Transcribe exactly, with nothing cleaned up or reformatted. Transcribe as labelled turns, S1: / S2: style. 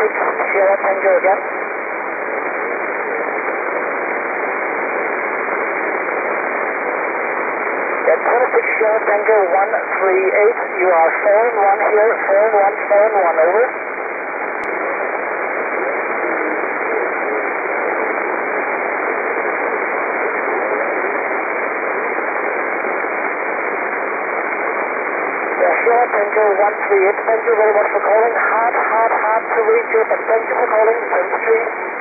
S1: twenty-six Sierra Tango again. At twenty-six Sierra Tango one three eight, you are four and one here, four and one, four and one, over. Yeah, Sierra Tango one three eight, thank you very much for calling. Hard, hard, hard to reach you, but thank you for calling. Thank you.